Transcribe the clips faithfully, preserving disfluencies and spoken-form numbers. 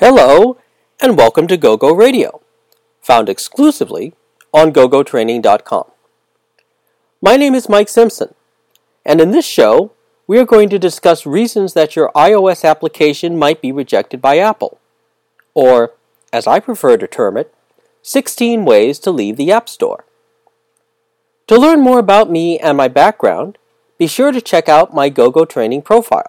Hello, and welcome to GoGo Radio, found exclusively on gogo training dot com. My name is Mike Simpson, and in this show, we are going to discuss reasons that your iOS application might be rejected by Apple, or, as I prefer to term it, sixteen ways to leave the App Store. To learn more about me and my background, be sure to check out my GoGo Training profile.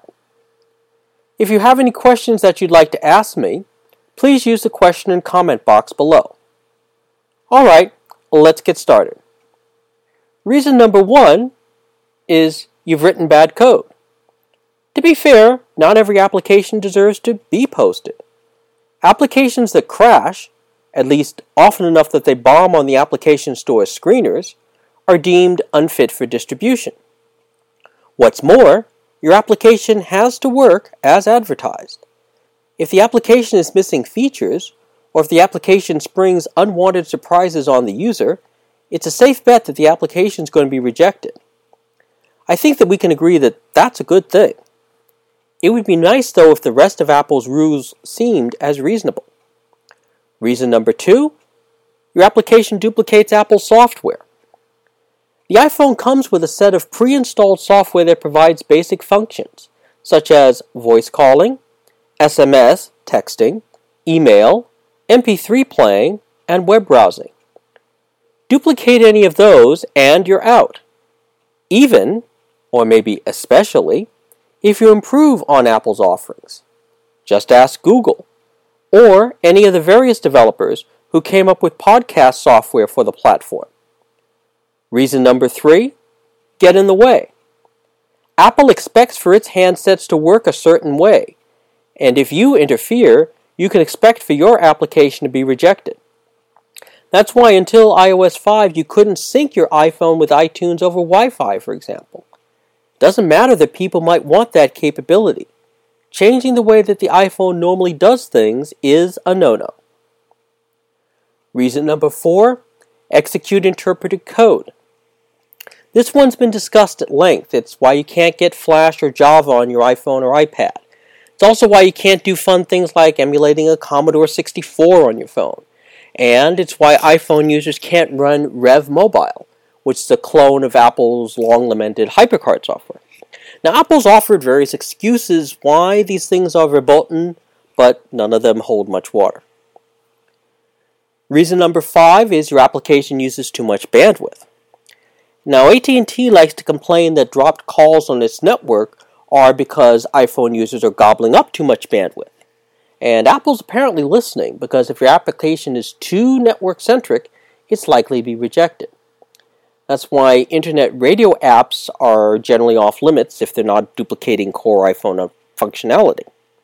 If you have any questions that you'd like to ask me, please use the question and comment box below. Alright, let's get started. Reason number one is you've written bad code. To be fair, not every application deserves to be posted. Applications that crash, at least often enough that they bomb on the application store's screeners, are deemed unfit for distribution. What's more, your application has to work as advertised. If the application is missing features, or if the application springs unwanted surprises on the user, it's a safe bet that the application is going to be rejected. I think that we can agree that that's a good thing. It would be nice, though, if the rest of Apple's rules seemed as reasonable. Reason number two, your application duplicates Apple's software. The iPhone comes with a set of pre-installed software that provides basic functions, such as voice calling, S M S, texting, email, M P three playing, and web browsing. Duplicate any of those and you're out. Even, or maybe especially, if you improve on Apple's offerings. Just ask Google, or any of the various developers who came up with podcast software for the platform. Reason number three, get in the way. Apple expects for its handsets to work a certain way, and if you interfere, you can expect for your application to be rejected. That's why until i O S five, you couldn't sync your iPhone with iTunes over Wi-Fi, for example. It doesn't matter that people might want that capability. Changing the way that the iPhone normally does things is a no-no. Reason number four, execute interpreted code. This one's been discussed at length. It's why you can't get Flash or Java on your iPhone or iPad. It's also why you can't do fun things like emulating a Commodore sixty-four on your phone. And it's why iPhone users can't run Rev Mobile, which is a clone of Apple's long-lamented HyperCard software. Now, Apple's offered various excuses why these things are verboten, but none of them hold much water. Reason number five is your application uses too much bandwidth. Now, A T and T likes to complain that dropped calls on its network are because iPhone users are gobbling up too much bandwidth. And Apple's apparently listening, because if your application is too network-centric, it's likely to be rejected. That's why internet radio apps are generally off limits if they're not duplicating core iPhone functionality.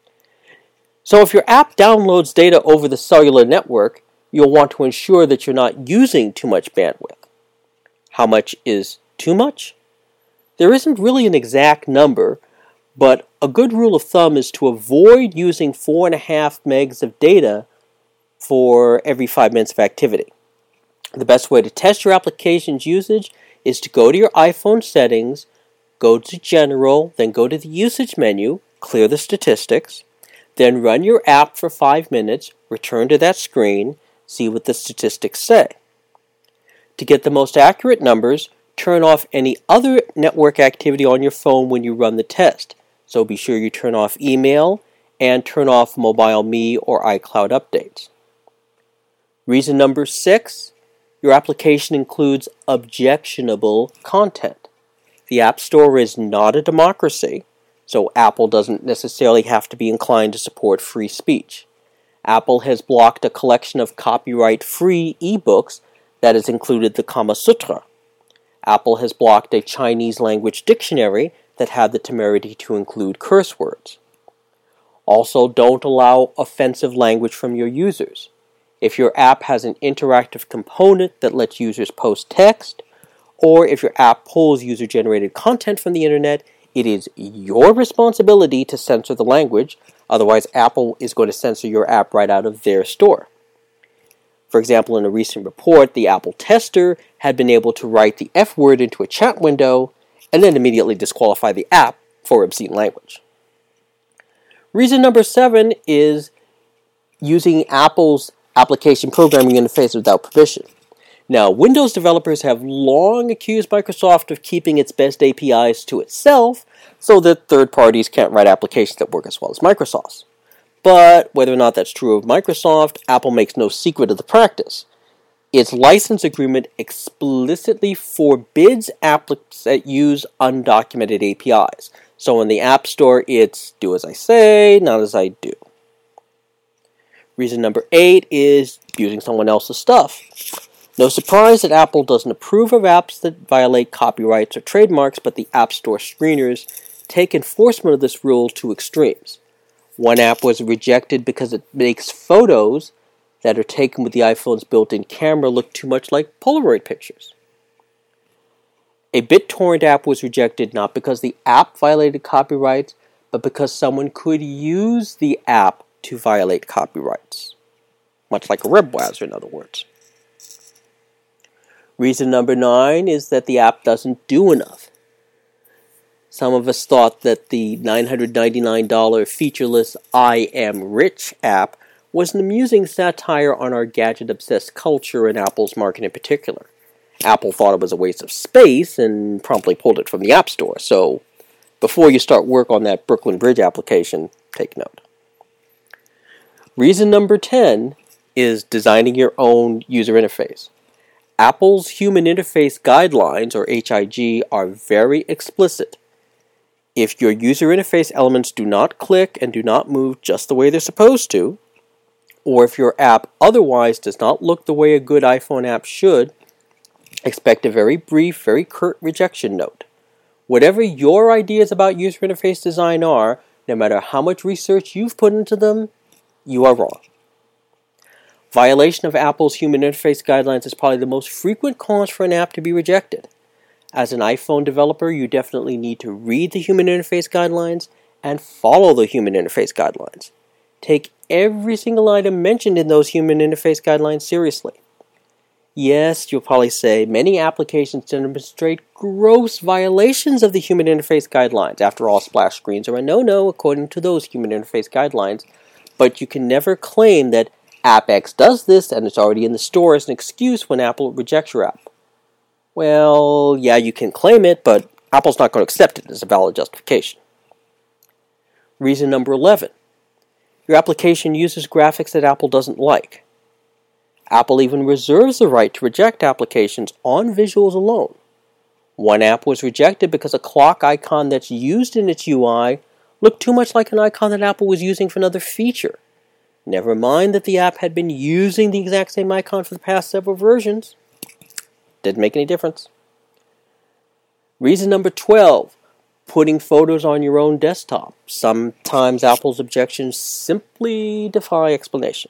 So if your app downloads data over the cellular network, you'll want to ensure that you're not using too much bandwidth. How much is too much? There isn't really an exact number, but a good rule of thumb is to avoid using four and a half megs of data for every five minutes of activity. The best way to test your application's usage is to go to your iPhone settings, go to General, then go to the Usage menu, clear the statistics, then run your app for five minutes, return to that screen, see what the statistics say. To get the most accurate numbers, turn off any other network activity on your phone when you run the test. So be sure you turn off email and turn off MobileMe or iCloud updates. Reason number six, your application includes objectionable content. The App Store is not a democracy, so Apple doesn't necessarily have to be inclined to support free speech. Apple has blocked a collection of copyright-free ebooks that has included the Kama Sutra. Apple has blocked a Chinese language dictionary that had the temerity to include curse words. Also, don't allow offensive language from your users. If your app has an interactive component that lets users post text, or if your app pulls user-generated content from the internet, it is your responsibility to censor the language, otherwise Apple is going to censor your app right out of their store. For example, in a recent report, the Apple tester had been able to write the F word into a chat window and then immediately disqualify the app for obscene language. Reason number seven is using Apple's application programming interface without permission. Now, Windows developers have long accused Microsoft of keeping its best A P Is to itself so that third parties can't write applications that work as well as Microsoft's. But whether or not that's true of Microsoft, Apple makes no secret of the practice. Its license agreement explicitly forbids apps that use undocumented A P Is. So in the App Store, it's do as I say, not as I do. Reason number eight is using someone else's stuff. No surprise that Apple doesn't approve of apps that violate copyrights or trademarks, but the App Store screeners take enforcement of this rule to extremes. One app was rejected because it makes photos that are taken with the iPhone's built-in camera look too much like Polaroid pictures. A BitTorrent app was rejected not because the app violated copyrights, but because someone could use the app to violate copyrights. Much like a web browser, in other words. Reason number nine is that the app doesn't do enough. Some of us thought that the nine hundred ninety-nine dollars featureless I Am Rich app was an amusing satire on our gadget-obsessed culture and Apple's market in particular. Apple thought it was a waste of space and promptly pulled it from the App Store, so before you start work on that Brooklyn Bridge application, take note. Reason number ten is designing your own user interface. Apple's Human Interface Guidelines, or H I G, are very explicit. If your user interface elements do not click and do not move just the way they're supposed to, or if your app otherwise does not look the way a good iPhone app should, expect a very brief, very curt rejection note. Whatever your ideas about user interface design are, no matter how much research you've put into them, you are wrong. Violation of Apple's Human Interface Guidelines is probably the most frequent cause for an app to be rejected. As an iPhone developer, you definitely need to read the Human Interface Guidelines and follow the Human Interface Guidelines. Take every single item mentioned in those Human Interface Guidelines seriously. Yes, you'll probably say many applications demonstrate gross violations of the Human Interface Guidelines. After all, splash screens are a no-no according to those Human Interface Guidelines, but you can never claim that App X does this and it's already in the store as an excuse when Apple rejects your app. Well, yeah, you can claim it, but Apple's not going to accept it as a valid justification. Reason number eleven. Your application uses graphics that Apple doesn't like. Apple even reserves the right to reject applications on visuals alone. One app was rejected because a clock icon that's used in its U I looked too much like an icon that Apple was using for another feature. Never mind that the app had been using the exact same icon for the past several versions. Didn't make any difference. Reason number twelve. Putting photos on your own desktop. Sometimes Apple's objections simply defy explanation.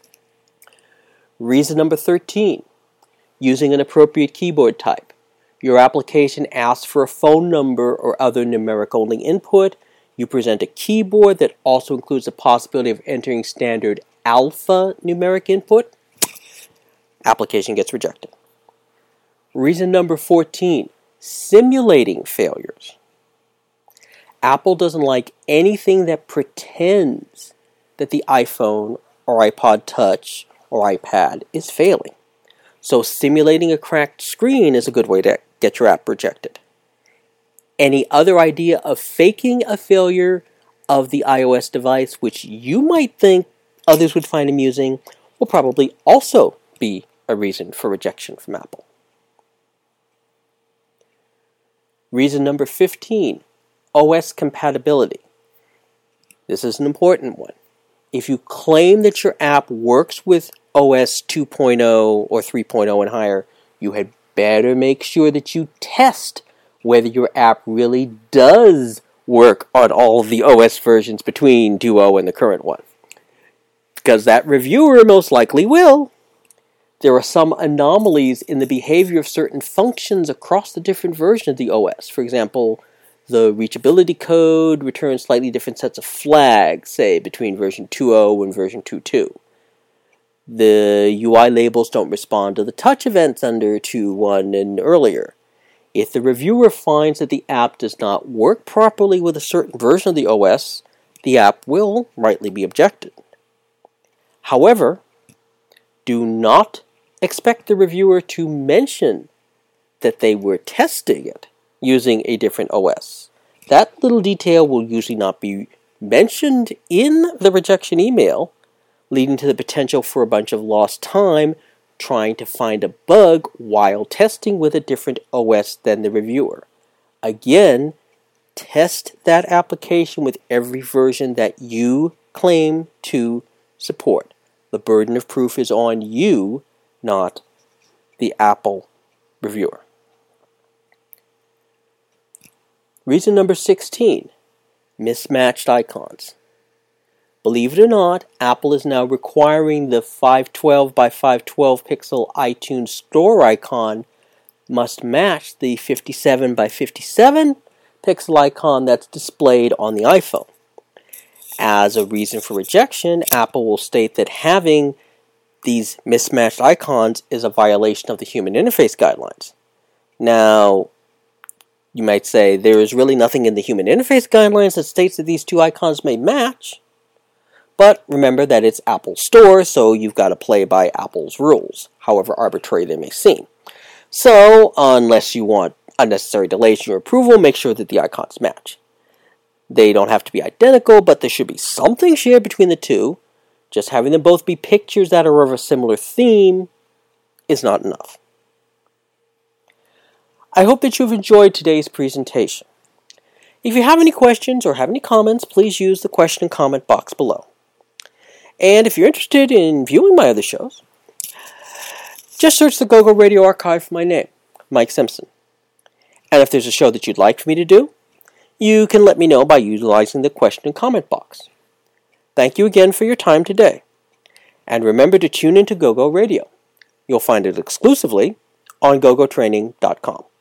Reason number thirteen. Using an appropriate keyboard type. Your application asks for a phone number or other numeric-only input. You present a keyboard that also includes the possibility of entering standard alpha numeric input. Application gets rejected. Reason number fourteen. Simulating failures. Apple doesn't like anything that pretends that the iPhone or iPod Touch or iPad is failing. So simulating a cracked screen is a good way to get your app rejected. Any other idea of faking a failure of the iOS device, which you might think others would find amusing, will probably also be a reason for rejection from Apple. Reason number fifteen, O S compatibility. This is an important one. If you claim that your app works with O S two point oh or three point oh and higher, you had better make sure that you test whether your app really does work on all of the O S versions between two point oh and the current one. Because that reviewer most likely will. There are some anomalies in the behavior of certain functions across the different versions of the O S. For example, the reachability code returns slightly different sets of flags, say, between version two point oh and version two point two. The U I labels don't respond to the touch events under two point one and earlier. If the reviewer finds that the app does not work properly with a certain version of the O S, the app will rightly be objected. However, do not expect the reviewer to mention that they were testing it using a different O S. That little detail will usually not be mentioned in the rejection email, leading to the potential for a bunch of lost time trying to find a bug while testing with a different O S than the reviewer. Again, test that application with every version that you claim to support. The burden of proof is on you, not the Apple reviewer. Reason number sixteen, mismatched icons. Believe it or not, Apple is now requiring the five twelve by five twelve pixel iTunes Store icon must match the fifty-seven by fifty-seven pixel icon that's displayed on the iPhone. As a reason for rejection, Apple will state that having these mismatched icons is a violation of the Human Interface Guidelines. Now, you might say there is really nothing in the Human Interface Guidelines that states that these two icons may match, but remember that it's Apple's store, so you've got to play by Apple's rules, however arbitrary they may seem. So, unless you want unnecessary delays in your approval, make sure that the icons match. They don't have to be identical, but there should be something shared between the two. Just having them both be pictures that are of a similar theme is not enough. I hope that you've enjoyed today's presentation. If you have any questions or have any comments, please use the question and comment box below. And if you're interested in viewing my other shows, just search the GoGo Radio archive for my name, Mike Simpson. And if there's a show that you'd like for me to do, you can let me know by utilizing the question and comment box. Thank you again for your time today. And remember to tune into GoGo Radio. You'll find it exclusively on gogo training dot com.